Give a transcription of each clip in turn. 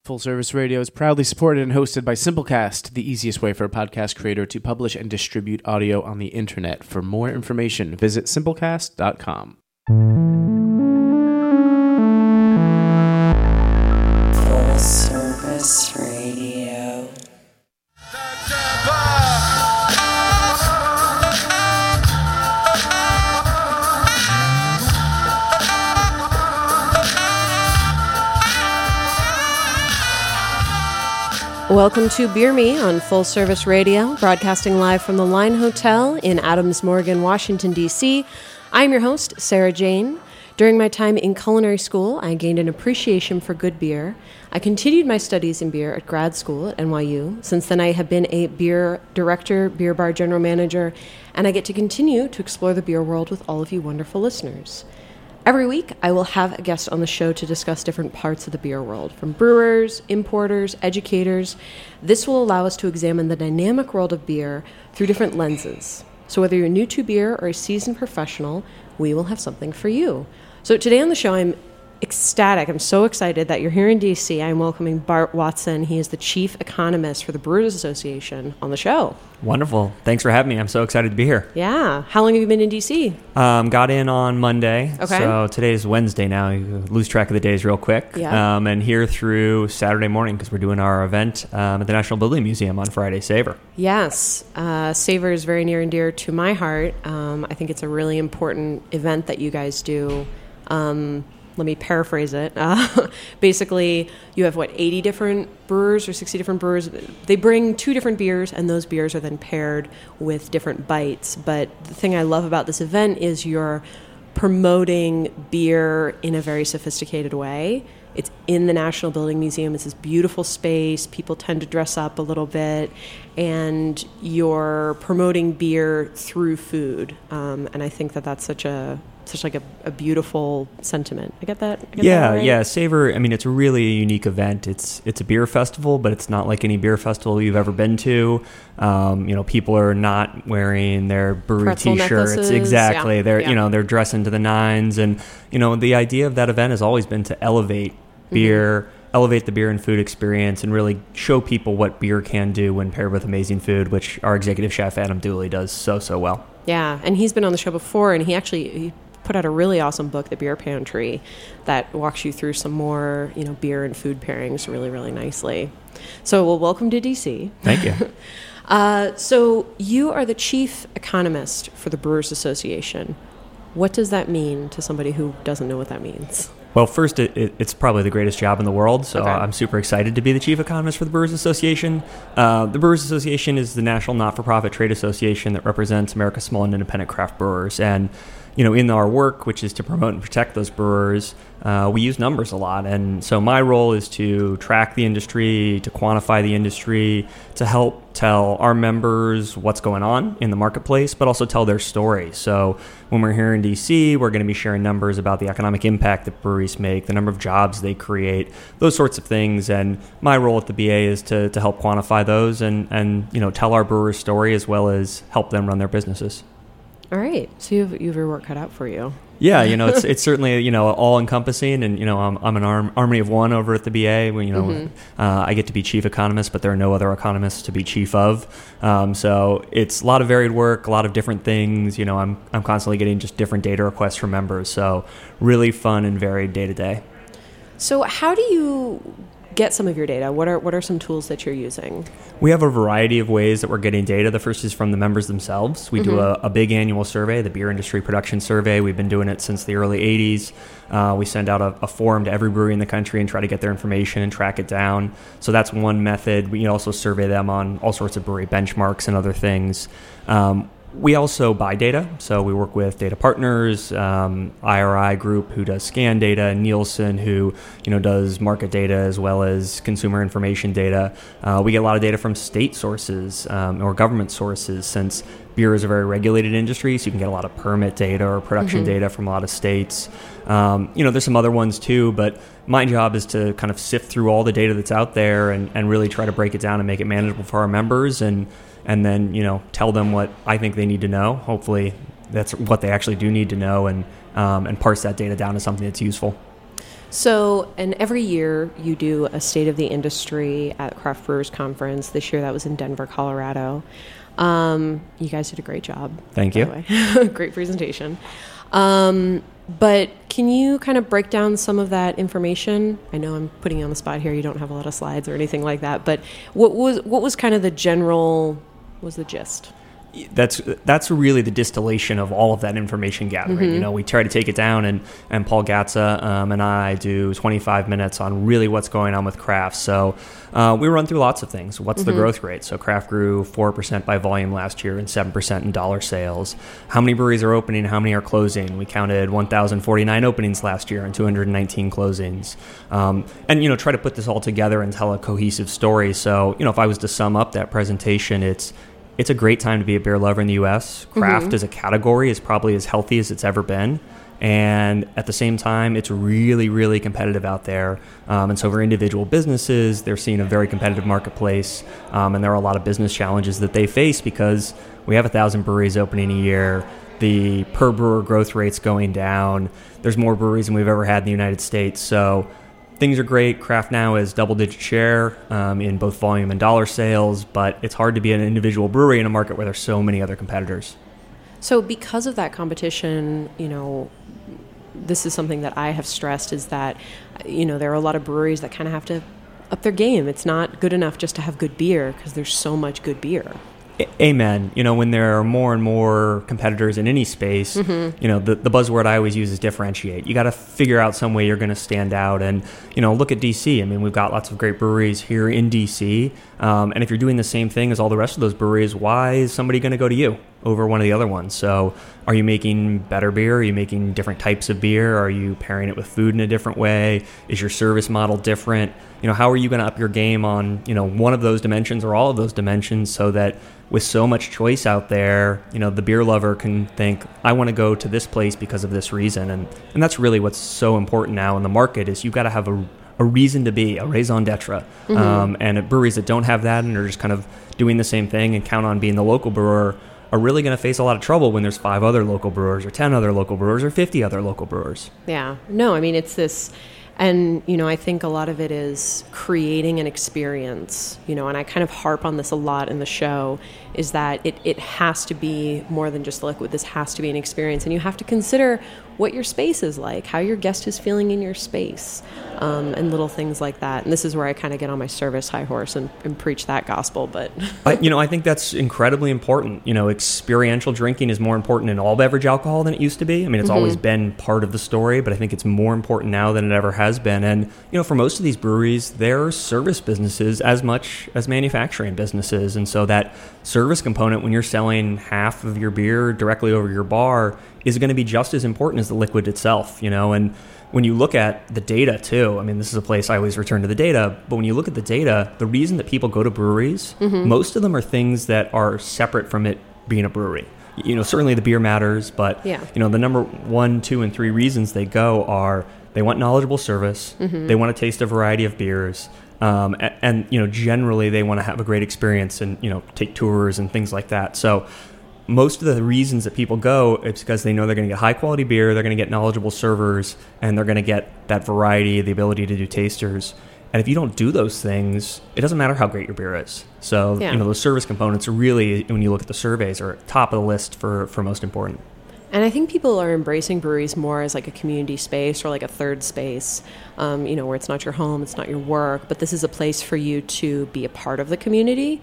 Full Service Radio is proudly supported and hosted by Simplecast, the easiest way for a podcast creator to publish and distribute audio on the internet. For more information, visit simplecast.com. Full Service Radio. Welcome to Beer Me on Full Service Radio, broadcasting live from the Line Hotel in Adams Morgan, Washington, D.C. I'm your host, Sarah Jane. During my time in culinary school, I gained an appreciation for good beer. I continued my studies in beer at grad school at NYU. Since then, I have been a beer director, beer bar general manager, and I get to continue to explore the beer world with all of you wonderful listeners. Every week, I will have a guest on the show to discuss different parts of the beer world, from brewers, importers, educators. This will allow us to examine the dynamic world of beer through different lenses. So whether you're new to beer or a seasoned professional, we will have something for you. So today on the show, I'm ecstatic. I'm so excited that you're here in D.C. I'm welcoming Bart Watson. He is the chief economist for the Brewers Association on the show. Wonderful. Thanks for having me. I'm so excited to be here. Yeah. How long have you been in D.C.? Got in on Monday. Okay. So today is Wednesday now. You lose track of the days real quick. Yeah. And here through Saturday morning because we're doing our event at the National Building Museum on Friday, Savor. Yes. Savor is very near and dear to my heart. I think it's a really important event that you guys do. Let me paraphrase it. Basically, you have, 80 different brewers or 60 different brewers. They bring 2 different beers, and those beers are then paired with different bites. But the thing I love about this event is you're promoting beer in a very sophisticated way. It's in the National Building Museum. It's this beautiful space. People tend to dress up a little bit, and you're promoting beer through food. And I think that that's such a beautiful sentiment. I get that? Yeah, right? yeah. Savor, I mean, it's really a unique event. It's a beer festival, but it's not like any beer festival you've ever been to. People are not wearing their brewery Pretzel T-shirts. necklaces. Exactly. Yeah. They're dressing to the nines. And, the idea of that event has always been to elevate beer, elevate the beer and food experience, and really show people what beer can do when paired with amazing food, which our executive chef, Adam Dooley, does so well. Yeah, and he's been on the show before, and he put out a really awesome book, The Beer Pantry, that walks you through some more, beer and food pairings really, really nicely. So, well, welcome to DC. Thank you. So you are the chief economist for the Brewers Association. What does that mean to somebody who doesn't know what that means? Well, first, it's probably the greatest job in the world, so Okay. I'm super excited to be the chief economist for the Brewers Association. The Brewers Association is the national not-for-profit trade association that represents America's small and independent craft brewers. And in our work, which is to promote and protect those brewers, we use numbers a lot. And so my role is to track the industry, to quantify the industry, to help tell our members what's going on in the marketplace, but also tell their story. So when we're here in D.C., we're going to be sharing numbers about the economic impact that breweries make, the number of jobs they create, those sorts of things. And my role at the BA is to help quantify those and tell our brewers' story as well as help them run their businesses. All right, so you have your work cut out for you. Yeah, it's certainly all encompassing, and I'm an army of one over at the BA. I get to be chief economist, but there are no other economists to be chief of. So it's a lot of varied work, a lot of different things. I'm constantly getting just different data requests from members. So really fun and varied day to day. So how do you get some of your data? What are some tools that you're using? We have a variety of ways that we're getting data. The first is from the members themselves. We do a big annual survey, the Beer Industry Production Survey. We've been doing it since the early 80s. We send out a form to every brewery in the country and try to get their information and track it down. So that's one method. We also survey them on all sorts of brewery benchmarks and other things. We also buy data, so we work with data partners, IRI Group, who does scan data, and Nielsen, who does market data as well as consumer information data. We get a lot of data from state sources or government sources, since beer is a very regulated industry, so you can get a lot of permit data or production data from a lot of states. There's some other ones too, but my job is to kind of sift through all the data that's out there and really try to break it down and make it manageable for our members, and then tell them what I think they need to know. Hopefully that's what they actually do need to know, and parse that data down to something that's useful. So, and every year you do a State of the Industry at Craft Brewers Conference. This year that was in Denver, Colorado. You guys did a great job. Thank you. By the way. Great presentation. But can you kind of break down some of that information? I know I'm putting you on the spot here. You don't have a lot of slides or anything like that. But what was kind of the gist? That's really the distillation of all of that information gathering. Mm-hmm. You know, we try to take it down, and Paul Gatza and I do 25 minutes on really what's going on with craft. So we run through lots of things. What's the growth rate? So craft grew 4% by volume last year and 7% in dollar sales. How many breweries are opening? How many are closing? We counted 1,049 openings last year and 219 closings. And, you know, try to put this all together and tell a cohesive story. So, you know, if I was to sum up that presentation, it's a great time to be a beer lover in the U.S. Craft as a category is probably as healthy as it's ever been. And at the same time, it's really, really competitive out there. And so for individual businesses, they're seeing a very competitive marketplace. And there are a lot of business challenges that they face because we have 1,000 breweries opening a year. The per brewer growth rate's going down. There's more breweries than we've ever had in the United States. So things are great. Craft now is double-digit share in both volume and dollar sales, but it's hard to be an individual brewery in a market where there's so many other competitors. So because of that competition, you know, this is something that I have stressed is that, you know, there are a lot of breweries that kind of have to up their game. It's not good enough just to have good beer because there's so much good beer. Amen. You know, when there are more and more competitors in any space, you know, the buzzword I always use is differentiate. You got to figure out some way you're going to stand out. And, you know, look at DC. I mean, we've got lots of great breweries here in DC. And if you're doing the same thing as all the rest of those breweries, why is somebody going to go to you over one of the other ones? So are you making better beer? Are you making different types of beer? Are you pairing it with food in a different way? Is your service model different? You know, how are you going to up your game on, you know, one of those dimensions or all of those dimensions so that with so much choice out there, you know, the beer lover can think, I want to go to this place because of this reason. And that's really what's so important now in the market is you've got to have a reason to be, a raison d'etre. And at breweries that don't have that and are just kind of doing the same thing and count on being the local brewer are really going to face a lot of trouble when there's 5 other local brewers or 10 other local brewers or 50 other local brewers. Yeah. No, I mean, it's this... And, you know, I think a lot of it is creating an experience, you know, and I kind of harp on this a lot in the show, is that it has to be more than just liquid. This has to be an experience. And you have to consider what your space is like, how your guest is feeling in your space, and little things like that. And this is where I kind of get on my service high horse and preach that gospel. But, you know, I think that's incredibly important. You know, experiential drinking is more important in all beverage alcohol than it used to be. I mean, it's always been part of the story, but I think it's more important now than it ever has been. And, you know, for most of these breweries, they're service businesses as much as manufacturing businesses. And so that service component, when you're selling half of your beer directly over your bar, is going to be just as important as the liquid itself, you know. And when you look at the data too, I mean, this is a place I always return to the data, but when you look at the data, the reason that people go to breweries, most of them are things that are separate from it being a brewery. You know, certainly the beer matters, but, you know, the number 1, 2, and 3 reasons they go are they want knowledgeable service, they want to taste a variety of beers, and, you know, generally they want to have a great experience and, you know, take tours and things like that. So most of the reasons that people go, it's because they know they're going to get high quality beer, they're going to get knowledgeable servers, and they're going to get that variety, the ability to do tasters. And if you don't do those things, it doesn't matter how great your beer is. So, you know, those service components are really, when you look at the surveys, are top of the list for most important. And I think people are embracing breweries more as like a community space or like a third space, you know, where it's not your home, it's not your work, but this is a place for you to be a part of the community.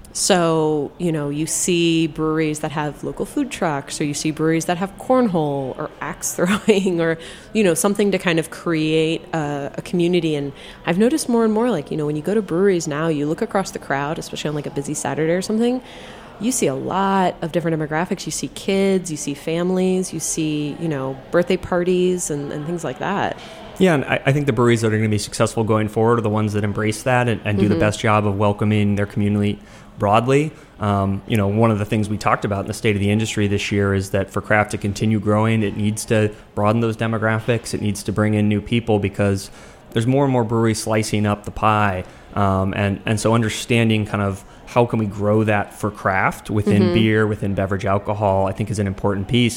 So, you know, you see breweries that have local food trucks, or you see breweries that have cornhole or axe throwing, or, you know, something to kind of create a community. And I've noticed more and more, like, you know, when you go to breweries now, you look across the crowd, especially on like a busy Saturday or something, you see a lot of different demographics. You see kids, you see families, you see, you know, birthday parties and things like that. Yeah, and I think the breweries that are going to be successful going forward are the ones that embrace that and do the best job of welcoming their community broadly. You know, one of the things we talked about in the State of the Industry this year is that for craft to continue growing, it needs to broaden those demographics. It needs to bring in new people because there's more and more breweries slicing up the pie. And so understanding kind of how can we grow that for craft within beer, within beverage alcohol, I think is an important piece.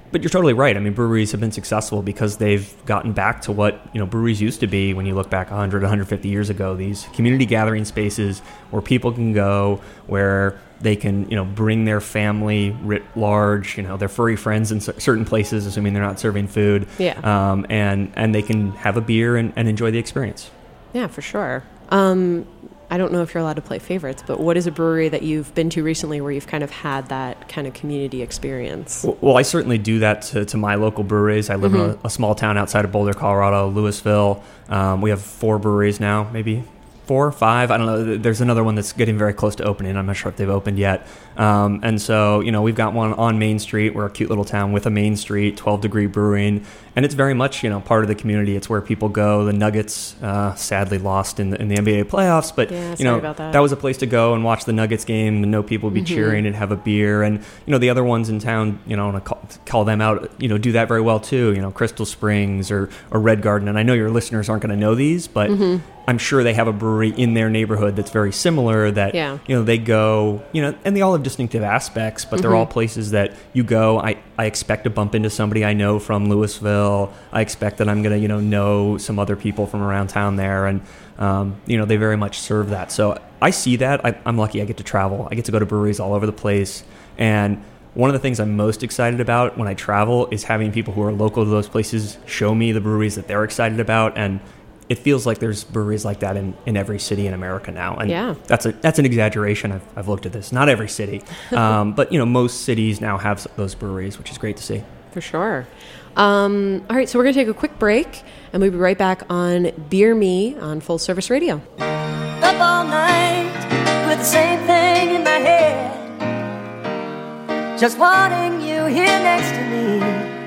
But you're totally right. I mean, breweries have been successful because they've gotten back to what, breweries used to be when you look back 100, 150 years ago. These community gathering spaces where people can go, where they can, bring their family writ large, their furry friends in certain places, assuming they're not serving food. Yeah. And they can have a beer and enjoy the experience. Yeah, for sure. I don't know if you're allowed to play favorites, but what is a brewery that you've been to recently where you've kind of had that kind of community experience? Well, I certainly do that to my local breweries. I live in a small town outside of Boulder, Colorado, Louisville. We have 4 breweries now, maybe 4 or 5. I don't know. There's another one that's getting very close to opening. I'm not sure if they've opened yet. And so, we've got one on Main Street. We're a cute little town with a Main Street, 12 Degree Brewing. And it's very much, part of the community. It's where people go. The Nuggets sadly lost in the NBA playoffs. But, sorry about that. That was a place to go and watch the Nuggets game and know people would be cheering and have a beer. And, the other ones in town, I want to call them out, do that very well too. Crystal Springs or Red Garden. And I know your listeners aren't going to know these, but I'm sure they have a brewery in their neighborhood that's very similar that, they go, and they all have distinctive aspects, but they're all places that you go. I expect to bump into somebody I know from Louisville. I expect that I'm going to, know some other people from around town there. And, they very much serve that. So I see that. I'm lucky I get to travel. I get to go to breweries all over the place. And one of the things I'm most excited about when I travel is having people who are local to those places show me the breweries that they're excited about. And it feels like there's breweries like that in every city in America now. And that's an exaggeration. I've looked at this. Not every city. But, most cities now have those breweries, which is great to see. For sure. All right, so we're going to take a quick break, and we'll be right back on Beer Me on Full Service Radio. Up all night with the same thing in my head, just wanting you here next to me.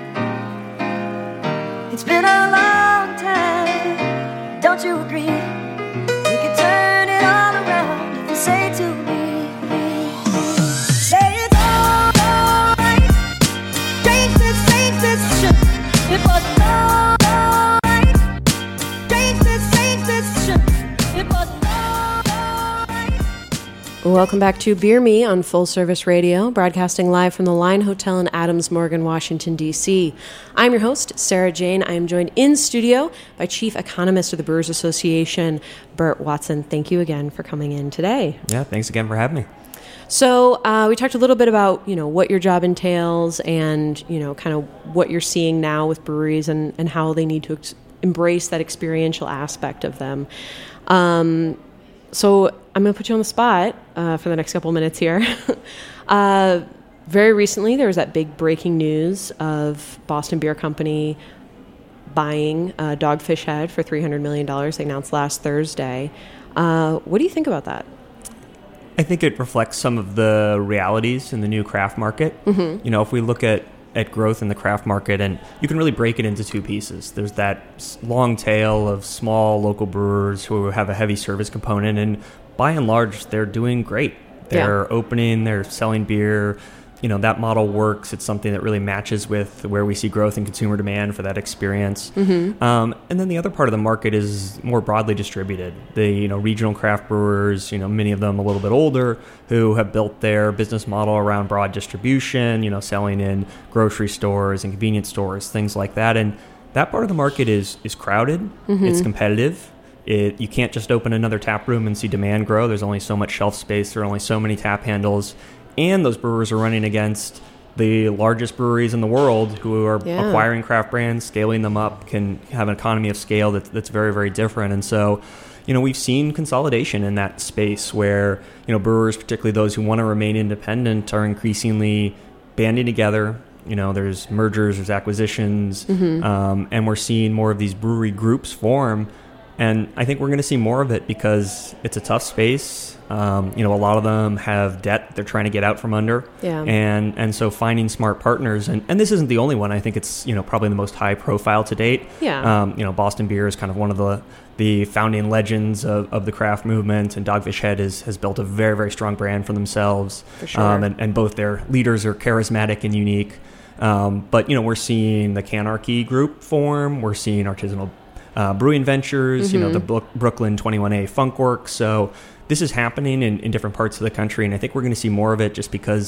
It's been a long time, don't you agree? We could turn it all around if you say to me, say it's all right. Change this ship. It was all right. Change this ship. It was all right. Welcome back to Beer Me on Full Service Radio, broadcasting live from the Line Hotel in Adams Morgan, Washington, D.C. I'm your host, Sarah Jane. I am joined in studio by Chief Economist of the Brewers Association, Bert Watson. Thank you again for coming in today. Yeah, thanks again for having me. So we talked a little bit about, what your job entails and, kind of what you're seeing now with breweries and how they need to embrace that experiential aspect of them. So I'm going to put you on the spot for the next couple of minutes here. Very recently, there was that big breaking news of Boston Beer Company buying Dogfish Head for $300 million. They announced last Thursday. What do you think about that? I think it reflects some of the realities in the new craft market. If we look at growth in the craft market, and you can really break it into 2 pieces. There's that long tail of small local brewers who have a heavy service component, and by and large, they're doing great. They're opening, they're selling beer. That model works. It's something that really matches with where we see growth in consumer demand for that experience. And then the other part of the market is more broadly distributed. The regional craft brewers, many of them a little bit older, who have built their business model around broad distribution, selling in grocery stores and convenience stores, things like that. And that part of the market is crowded. It's competitive. You can't just open another tap room and see demand grow. There's only so much shelf space. There are only so many tap handles. And those brewers are running against the largest breweries in the world who are acquiring craft brands, scaling them up, can have an economy of scale that's very, very different. And so, we've seen consolidation in that space where, brewers, particularly those who want to remain independent, are increasingly banding together. There's mergers, there's acquisitions, and we're seeing more of these brewery groups form. And I think we're going to see more of it because it's a tough space. A lot of them have debt they're trying to get out from under. And so finding smart partners, and this isn't the only one. I think it's, probably the most high profile to date. Boston Beer is kind of one of the founding legends of the craft movement, and Dogfish Head has built a very, very strong brand for themselves. For sure. And both their leaders are charismatic and unique. But, we're seeing the Canarchy group form. We're seeing artisanal brewing ventures, the Brooklyn 21A Funkworks. So this is happening in different parts of the country, and I think we're going to see more of it just because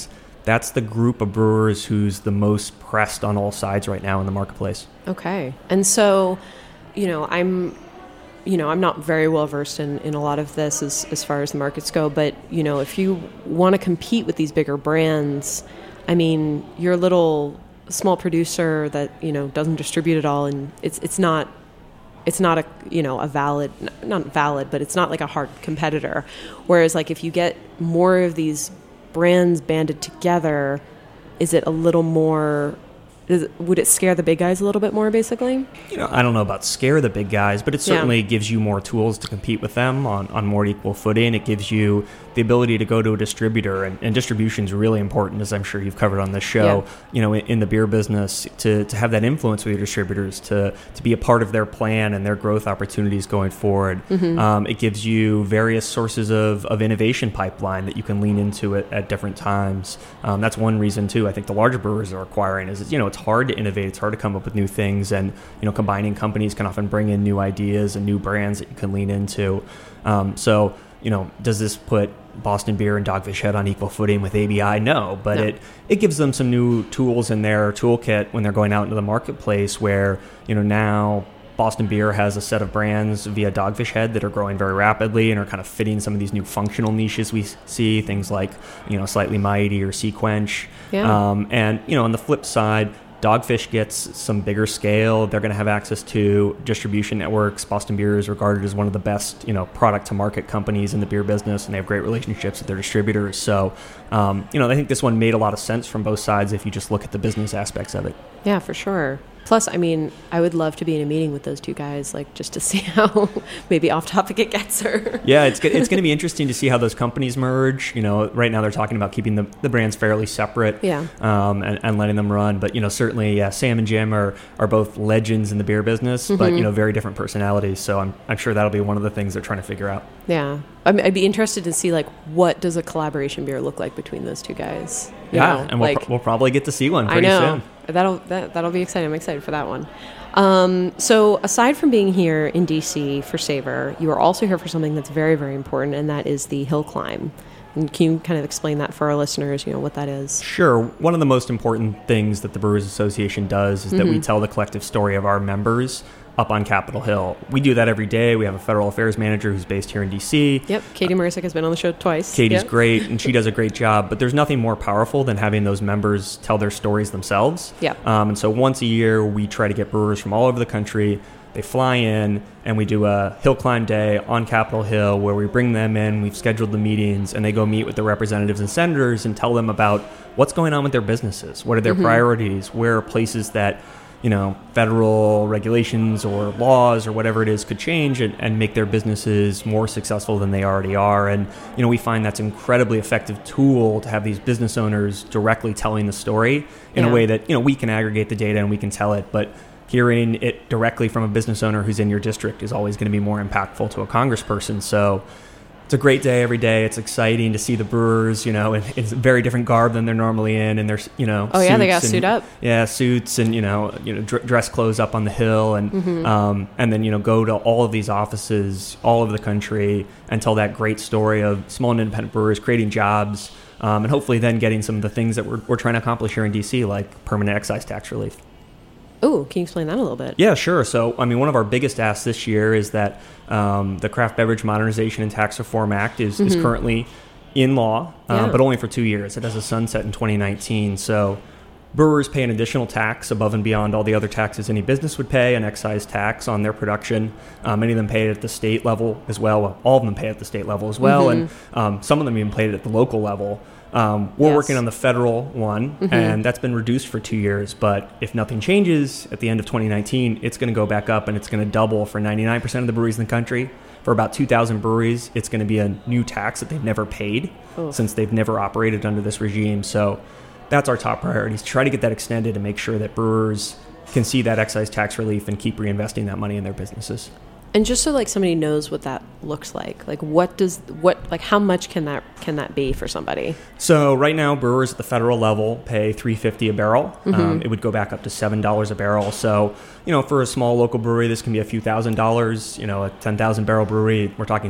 that's the group of brewers who's the most pressed on all sides right now in the marketplace. Okay. And so, I'm not very well versed in a lot of this as far as the markets go, but, if you want to compete with these bigger brands, I mean, you're a little small producer that, doesn't distribute it all, and it's not a, a valid, not valid, but it's not like a hard competitor. Whereas like if you get more of these brands banded together, is it a little more, would it scare the big guys a little bit more, basically? I don't know about scare the big guys, but it certainly gives you more tools to compete with them on more equal footing. It gives you the ability to go to a distributor, and distribution is really important, as I'm sure you've covered on this show, in the beer business, to have that influence with your distributors, to be a part of their plan and their growth opportunities going forward. It gives you various sources of innovation pipeline that you can lean into at different times. That's one reason, too, I think the larger brewers are acquiring is, it's hard to innovate. It's hard to come up with new things, and, combining companies can often bring in new ideas and new brands that you can lean into. Does this put Boston Beer and Dogfish Head on equal footing with ABI? No, but it gives them some new tools in their toolkit when they're going out into the marketplace, where, now Boston Beer has a set of brands via Dogfish Head that are growing very rapidly and are kind of fitting some of these new functional niches we see, things like, Slightly Mighty or Sea Quench. And, on the flip side, Dogfish gets some bigger scale. They're going to have access to distribution networks. Boston Beer is regarded as one of the best, product to market companies in the beer business, and they have great relationships with their distributors. So, I think this one made a lot of sense from both sides if you just look at the business aspects of it. Yeah, for sure. Plus, I mean, I would love to be in a meeting with those two guys, like just to see how maybe off topic it gets. Yeah, it's going to be interesting to see how those companies merge. Right now they're talking about keeping the brands fairly separate, and letting them run. But certainly, Sam and Jim are both legends in the beer business, but very different personalities. So I'm sure that'll be one of the things they're trying to figure out. Yeah, I'd be interested to see like what does a collaboration beer look like between those two guys. And we'll probably get to see one pretty soon. That'll be exciting. I'm excited for that one. So aside from being here in DC for Savor, you are also here for something that's very, very important, and that is the Hill Climb. And can you kind of explain that for our listeners, what that is? Sure. One of the most important things that the Brewers Association does is that we tell the collective story of our members up on Capitol Hill. We do that every day. We have a federal affairs manager who's based here in D.C. Yep. Katie Marisick has been on the show twice. Katie's great, and she does a great job. But there's nothing more powerful than having those members tell their stories themselves. Yep. And so once a year, we try to get brewers from all over the country. They fly in, and we do a Hill Climb Day on Capitol Hill where we bring them in. We've scheduled the meetings, and they go meet with the representatives and senators and tell them about what's going on with their businesses. What are their priorities? Where are places that federal regulations or laws or whatever it is could change and make their businesses more successful than they already are. And, we find that's an incredibly effective tool to have these business owners directly telling the story in a way that, we can aggregate the data and we can tell it. But hearing it directly from a business owner who's in your district is always going to be more impactful to a congressperson. So it's a great day every day. It's exciting to see the brewers, in a very different garb than they're normally in, and they're, they got suit up. Yeah, suits and dress clothes up on the hill, and and then go to all of these offices all over the country and tell that great story of small and independent brewers creating jobs, and hopefully then getting some of the things that we're trying to accomplish here in DC, like permanent excise tax relief. Oh, can you explain that a little bit? Yeah, sure. So, one of our biggest asks this year is that the Craft Beverage Modernization and Tax Reform Act is currently in law, but only for 2 years. It has a sunset in 2019. So brewers pay an additional tax above and beyond all the other taxes any business would pay, an excise tax on their production. Many of them pay it at the state level as well. All of them pay at the state level as well, and some of them even pay it at the local level. We're working on the federal one, and that's been reduced for 2 years. But if nothing changes at the end of 2019, it's going to go back up, and it's going to double for 99% of the breweries in the country. For about 2,000 breweries, it's going to be a new tax that they've never paid since they've never operated under this regime. So that's our top priority, is to try to get that extended and make sure that brewers can see that excise tax relief and keep reinvesting that money in their businesses. And just so like somebody knows what that looks like how much can that be for somebody? So right now, brewers at the federal level pay $3.50 a barrel. It would go back up to $7 a barrel. So, for a small local brewery, this can be a few $1,000s. A 10,000 barrel brewery, we're talking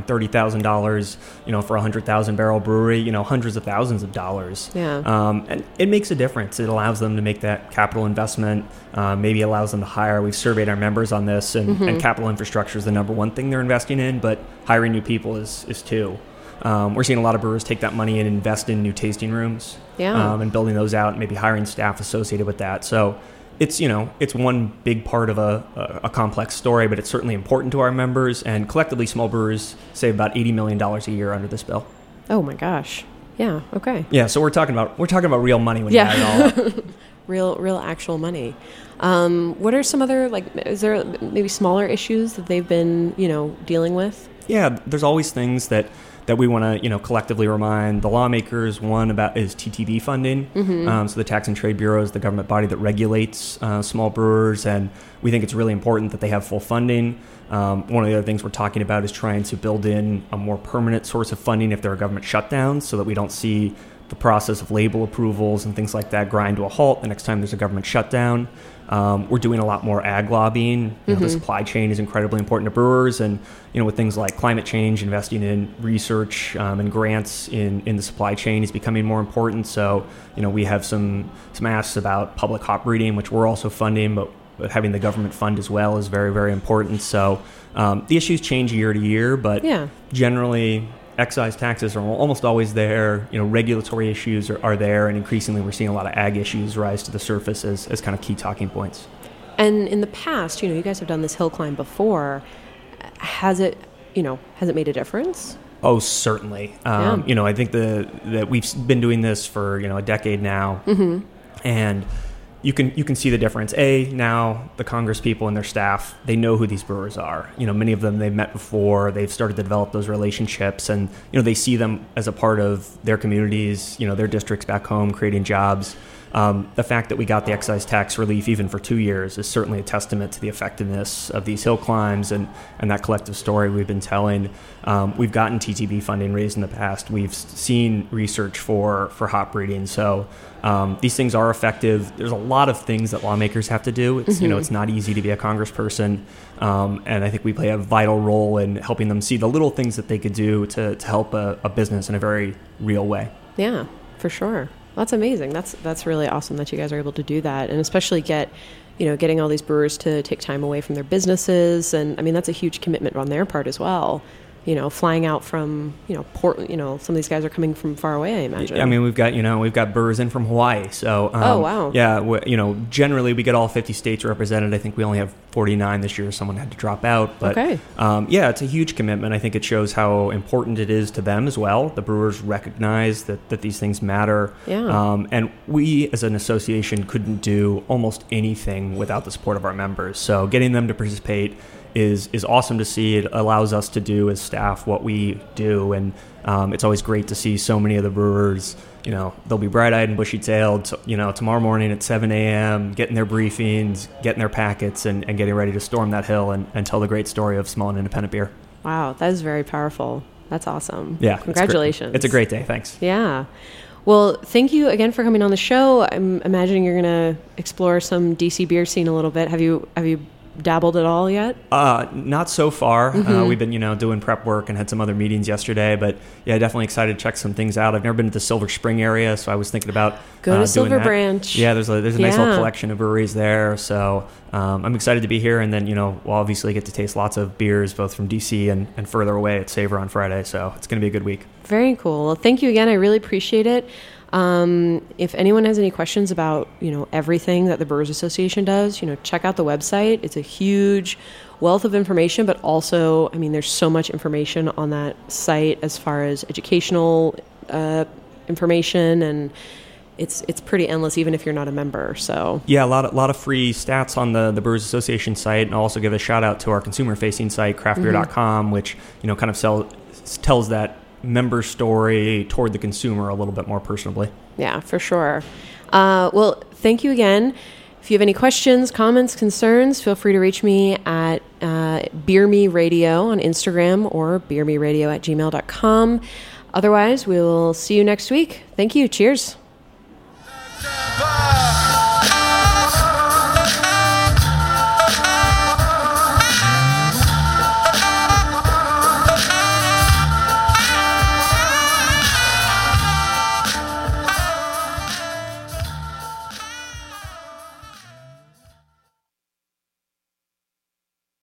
$30,000. For a 100,000 barrel brewery, hundreds of thousands of dollars. Yeah. And it makes a difference. It allows them to make that capital investment. Maybe allows them to hire. We've surveyed our members on this, and capital infrastructure is the number one thing they're investing in, but hiring new people is too. We're seeing a lot of brewers take that money and invest in new tasting rooms, and building those out, and maybe hiring staff associated with that. So it's one big part of a complex story, but it's certainly important to our members. And collectively, small brewers save about $80 million a year under this bill. Oh my gosh! Yeah. Okay. Yeah. So we're talking about real money when you add it all up. Real actual money. What are some other, is there maybe smaller issues that they've been, dealing with? Yeah, there's always things that we want to, collectively remind the lawmakers. One about is TTB funding. So the Tax and Trade Bureau is the government body that regulates small brewers, and we think it's really important that they have full funding. One of the other things we're talking about is trying to build in a more permanent source of funding if there are government shutdowns, so that we don't see the process of label approvals and things like that grind to a halt the next time there's a government shutdown. We're doing a lot more ag lobbying. The supply chain is incredibly important to brewers, and with things like climate change, investing in research and grants in the supply chain is becoming more important. So we have some asks about public hop breeding, which we're also funding, but having the government fund as well is very, very important. So the issues change year to year, but generally excise taxes are almost always there. Regulatory issues are there, and increasingly we're seeing a lot of ag issues rise to the surface as kind of key talking points. And in the past, you guys have done this hill climb before. Has it made a difference? Oh, certainly. I think that we've been doing this for a decade now, and you can see the difference. Now the Congress people and their staff, they know who these brewers are. Many of them they've met before. They've started to develop those relationships, and they see them as a part of their communities, their districts back home, creating jobs. The fact that we got the excise tax relief even for 2 years is certainly a testament to the effectiveness of these hill climbs and that collective story we've been telling. We've gotten TTB funding raised in the past. We've seen research for hop breeding. So these things are effective. There's a lot of things that lawmakers have to do. It's it's not easy to be a congressperson, and I think we play a vital role in helping them see the little things that they could do to help a business in a very real way. Yeah, for sure. That's amazing. That's really awesome that you guys are able to do that, and especially getting all these brewers to take time away from their businesses. And I mean, that's a huge commitment on their part as well. Flying out from, Portland, some of these guys are coming from far away, I imagine. I mean, we've got brewers in from Hawaii. So, oh, wow. Yeah, generally we get all 50 states represented. I think we only have 49 this year. Someone had to drop out. But, okay. It's a huge commitment. I think it shows how important it is to them as well. The brewers recognize that these things matter. Yeah. And we, as an association, couldn't do almost anything without the support of our members. So getting them to participate is awesome to see. It allows us to do as staff what we do, and it's always great to see so many of the brewers. They'll be bright-eyed and bushy-tailed, tomorrow morning at 7 a.m., getting their briefings, getting their packets, and getting ready to storm that hill and tell the great story of small and independent beer. Wow, that is very powerful. That's awesome. Yeah. Congratulations. It's a great day. Thanks. Yeah. Well, thank you again for coming on the show. I'm imagining you're going to explore some DC beer scene a little bit. Have you dabbled at all yet? Not so far. We've been, doing prep work and had some other meetings yesterday, but yeah, definitely excited to check some things out. I've never been to the Silver Spring area, so I was thinking about go to Silver Branch. Yeah, there's a nice little collection of breweries there, so I'm excited to be here, and then we'll obviously get to taste lots of beers both from DC and further away at Savor on Friday, so it's going to be a good week. Very cool. Well, thank you again. I really appreciate it. If anyone has any questions about, everything that the Brewers Association does, check out the website. It's a huge wealth of information, but also, there's so much information on that site as far as educational information, and it's pretty endless even if you're not a member. So yeah, a lot of free stats on the Brewers Association site, and I'll also give a shout out to our consumer facing site, craftbeer.com, which kind of tells that member story toward the consumer a little bit more personally. Yeah, for sure. Well, thank you again. If you have any questions, comments, concerns, feel free to reach me at Beer Me Radio on Instagram or beermeradio@gmail.com. Otherwise, we'll see you next week. Thank you. Cheers.